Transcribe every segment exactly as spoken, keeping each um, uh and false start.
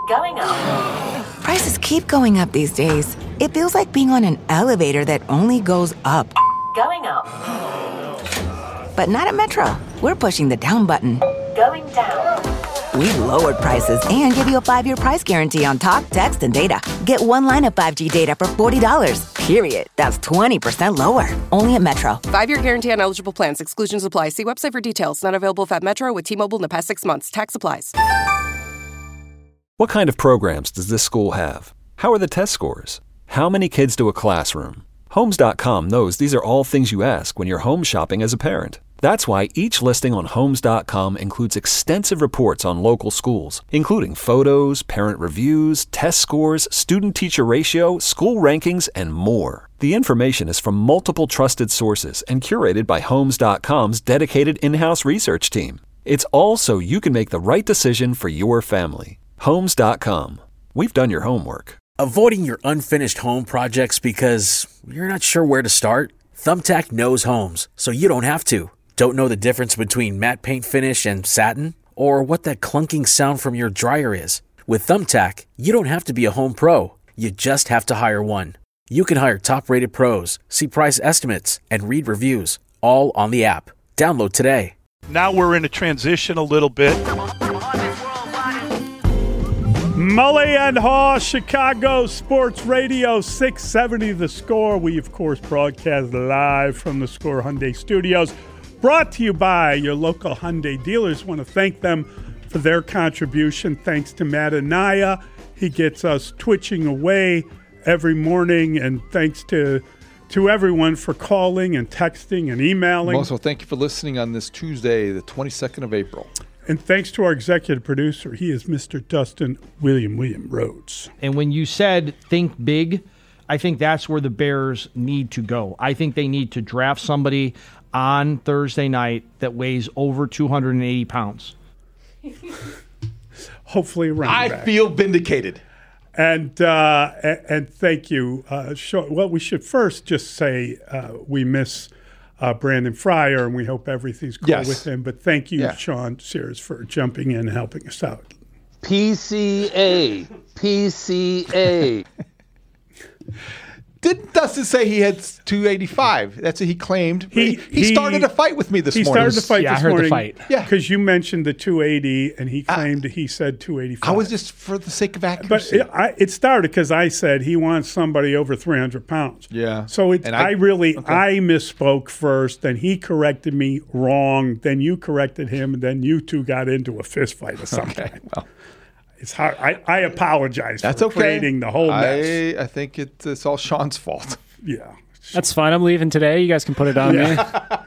Going up. Prices keep going up these days. It feels like being on an elevator that only goes up. Going up. But not at Metro. We're pushing the down button. Going down. We've lowered prices and give you a five-year price guarantee on talk, text, and data. Get one line of five G data for forty dollars. Period. That's twenty percent lower. Only at Metro. Five-year guarantee on eligible plans. Exclusions apply. See website for details. Not available at Metro with T-Mobile in the past six months. Tax applies. What kind of programs does this school have? How are the test scores? How many kids do a classroom? Homes dot com knows these are all things you ask when you're home shopping as a parent. That's why each listing on Homes dot com includes extensive reports on local schools, including photos, parent reviews, test scores, student-teacher ratio, school rankings, and more. The information is from multiple trusted sources and curated by Homes dot com's dedicated in-house research team. It's all so you can make the right decision for your family. Homes dot com. We've done your homework. Avoiding your unfinished home projects because you're not sure where to start? Thumbtack knows homes, so you don't have to. Don't know the difference between matte paint finish and satin? Or what that clunking sound from your dryer is? With Thumbtack, you don't have to be a home pro. You just have to hire one. You can hire top-rated pros, see price estimates, and read reviews, all on the app. Download today. Now we're in a transition a little bit. Mully and Haw, Chicago Sports Radio, six seventy The Score. We, of course, broadcast live from the Score Hyundai Studios. Brought to you by your local Hyundai dealers. Want to thank them for their contribution. Thanks to Matt Anaya. He gets us twitching away every morning. And thanks to to everyone for calling and texting and emailing. Also, thank you for listening on this Tuesday, the twenty-second of April. And thanks to our executive producer. He is Mister Dustin William William Rhodes. And when you said think big, I think that's where the Bears need to go. I think they need to draft somebody on Thursday night that weighs over two hundred eighty pounds. Hopefully around I back. feel vindicated. And uh, and, and thank you. Uh, Sean, well, we should first just say uh, we miss uh, Brandon Fryer, and we hope everything's cool Yes. with him. But thank you, Yeah. Sean Sears, for jumping in and helping us out. P C A. P C A. Didn't Dustin say he had two eighty-five? That's what he claimed. He, he, he- started a fight with me this He morning. started the fight Yeah, I this heard the morning. fight. Yeah. Because you mentioned the two eighty, and he claimed he said two eighty-five. I was just for the sake of But accuracy. it, I, it started because I said he wants somebody over three hundred pounds. Yeah. So it, And I, I- really, okay. I misspoke first, then he corrected me wrong, then you corrected him, and then you two got into a fist fight or something. Okay, well, It's hard. I, I apologize that's for okay. creating the whole mess. I, I think it, it's all Sean's fault. Yeah. That's fine. I'm leaving today. You guys can put it on me.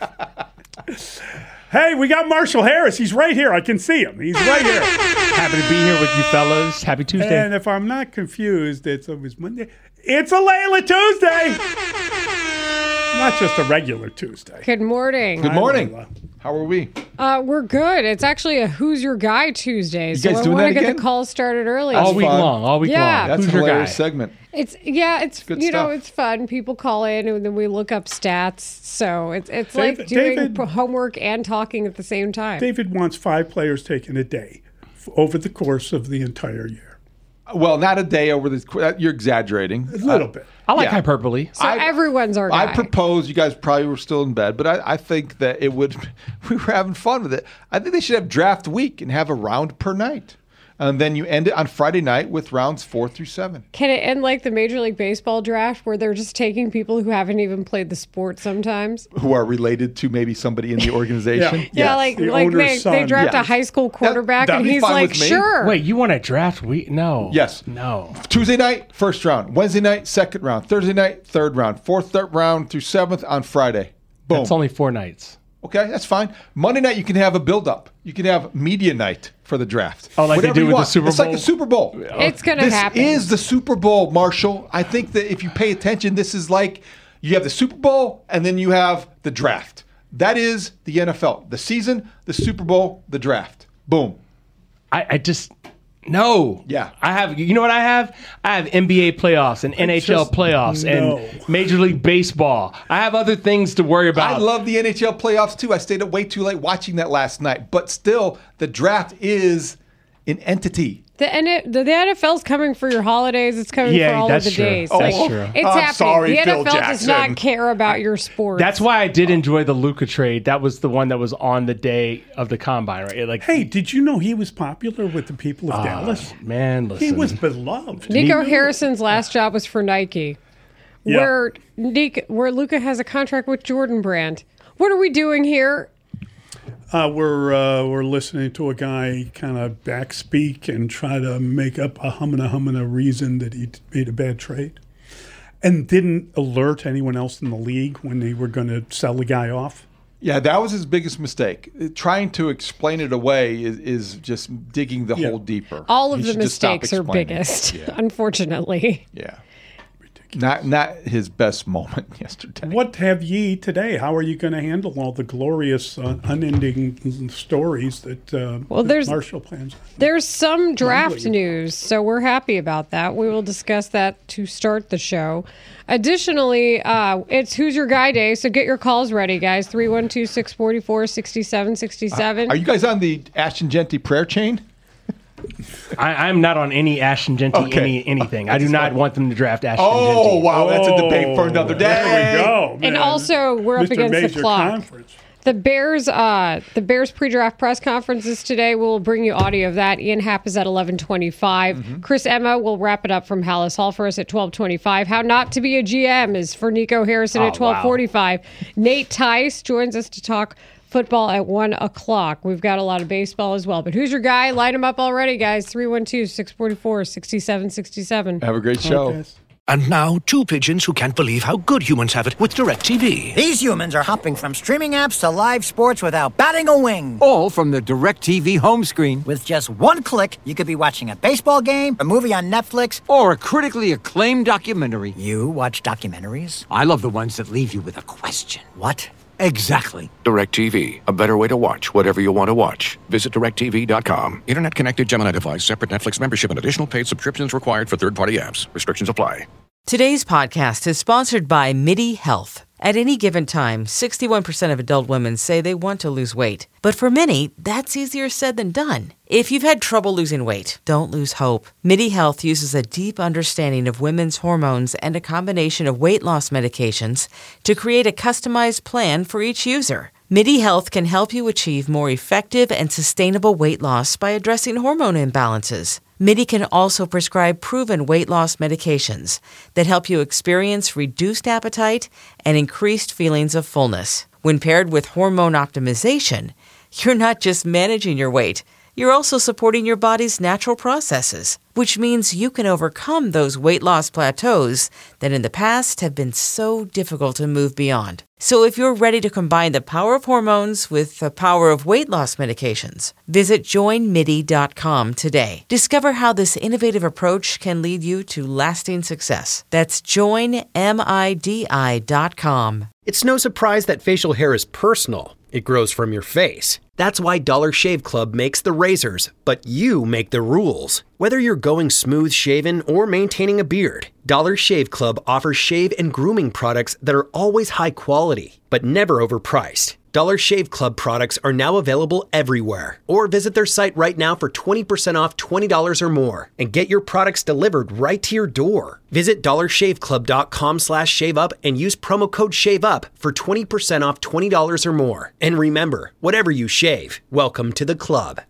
Hey, we got Marshall Harris. He's right here. I can see him. He's right here. Happy to be here with you fellas. Happy Tuesday. And if I'm not confused, it's always Monday. It's a Layla Tuesday. Not just a regular Tuesday. Good morning. Good Hi, morning. Layla. How are we? Uh, we're good. It's actually a Who's Your Guy Tuesday. So guys I doing want that to get again? the call started early. all That's week fun. long. All week Yeah. long. That's Who's a your hilarious guy? segment. It's yeah, it's good you know, stuff. it's fun. People call in and then we look up stats. So it's it's like David- doing David- p- homework and talking at the same time. David wants five players taken a day f- over the course of the entire year. Well, not a day over the. You're exaggerating. A little bit. I like Yeah. hyperbole. so I- everyone's our guy. I propose, you guys probably were still in bed, but I, I think that it would, we were having fun with it. I think they should have draft week and have a round per night. And then you end it on Friday night with rounds four through seven. Can it end like the Major League Baseball draft where they're just taking people who haven't even played the sport sometimes? Who are related to maybe somebody in the organization. Yeah. Yeah, Yes. like The like owner's they, they son. draft Yes. a high school quarterback that'd and be he's fine like, with me. sure. Wait, you want to draft week? No. Yes. No. Tuesday night, first round. Wednesday night, second round. Thursday night, third round. Fourth third round through seventh on Friday. Boom. That's only four nights. Okay, that's fine. Monday night, you can have a build-up. You can have media night for the draft. Oh, like they Whatever do you with the want. Super It's like Bowl? the Super Bowl. It's going to This happen. is the Super Bowl, Marshall. I think that if you pay attention, this is like you have the Super Bowl and then you have the draft. That is the N F L. The season, the Super Bowl, the draft. Boom. I, I just no. Yeah. I have. You know what I have? I have N B A playoffs and N H L just- playoffs no. and Major League Baseball. I have other things to worry about. I love the N H L playoffs too. I stayed up way too late watching that last night. But still, the draft is in entity. The, N- the, the N F L's coming for your holidays. It's coming Yeah, for all that's of the true. days. That's Like, true. It's I'm happening. sorry, the Phil N F L does not Jackson. care about your sports. That's why I did enjoy the Luka trade. That was the one that was on the day of the combine, right? Like, Hey, did you know he was popular with the people of Dallas? man, listen. He was beloved. Nico Harrison's last job was for Nike, Yeah. where Nick, where Luca has a contract with Jordan Brand. What are we doing here? Uh, we're uh, we're listening to a guy kind of backspeak and try to make up a humana humana reason that he made a bad trade, and didn't alert anyone else in the league when they were going to sell the guy off. Yeah, that was his biggest mistake. Trying to explain it away is, is just digging the Yeah. hole deeper. All of He the should just stop mistakes are explaining. biggest, Yeah. unfortunately. Yeah. Not not his best moment yesterday. What have ye today? How are you going to handle all the glorious, uh, unending stories that, uh, Well, that there's- Marshall plans? There's some draft Mumbling. news, so we're happy about that. We will discuss that to start the show. Additionally, uh, it's Who's Your Guy Day, so get your calls ready, guys. three one two, six four four, six seven six seven. Are you guys on the Ashton Genty prayer chain? I, I'm not on any Ashton Genty Okay. any anything. I do not want them to draft Ashton Oh, Genty. wow. That's a debate for another day. There we go. And man. also, we're up Mister against the Major clock. Conference. The Bears, uh, the Bears pre-draft press conferences today. We'll bring you audio of that. Ian Happ is at eleven twenty-five. Mm-hmm. Chris Emma will wrap it up from Hallis Hall for us at twelve twenty-five. How not to be a G M is for Nico Harrison Oh, at twelve forty-five. Nate Tice joins us to talk football at one o'clock. We've got a lot of baseball as well. But who's your guy? Light him up already, guys. three one two, six four four, six seven six seven. Have a great show. Okay. And now, two pigeons who can't believe how good humans have it with DirecTV. These humans are hopping from streaming apps to live sports without batting a wing. All from the DirecTV home screen. With just one click, you could be watching a baseball game, a movie on Netflix, Or a critically acclaimed documentary. You watch documentaries? I love the ones that leave you with a question. What? Exactly. DirecTV, a better way to watch whatever you want to watch. Visit direct T V dot com. Internet connected Gemini device, separate Netflix membership, and additional paid subscriptions required for third-party apps. Restrictions apply. Today's podcast is sponsored by MIDI Health. At any given time, sixty-one percent of adult women say they want to lose weight. But for many, that's easier said than done. If you've had trouble losing weight, don't lose hope. MIDI Health uses a deep understanding of women's hormones and a combination of weight loss medications to create a customized plan for each user. MIDI Health can help you achieve more effective and sustainable weight loss by addressing hormone imbalances. MIDI can also prescribe proven weight loss medications that help you experience reduced appetite and increased feelings of fullness. When paired with hormone optimization, you're not just managing your weight, you're also supporting your body's natural processes, which means you can overcome those weight loss plateaus that in the past have been so difficult to move beyond. So if you're ready to combine the power of hormones with the power of weight loss medications, visit join midi dot com today. Discover how this innovative approach can lead you to lasting success. That's join midi dot com. It's no surprise that facial hair is personal. It grows from your face. That's why Dollar Shave Club makes the razors, but you make the rules. Whether you're going smooth shaven or maintaining a beard, Dollar Shave Club offers shave and grooming products that are always high quality, but never overpriced. Dollar Shave Club products are now available everywhere. Or visit their site right now for twenty percent off twenty dollars or more and get your products delivered right to your door. Visit dollar shave club dot com slash shave up and use promo code SHAVEUP for twenty percent off twenty dollars or more. And remember, whatever you shave, welcome to the club.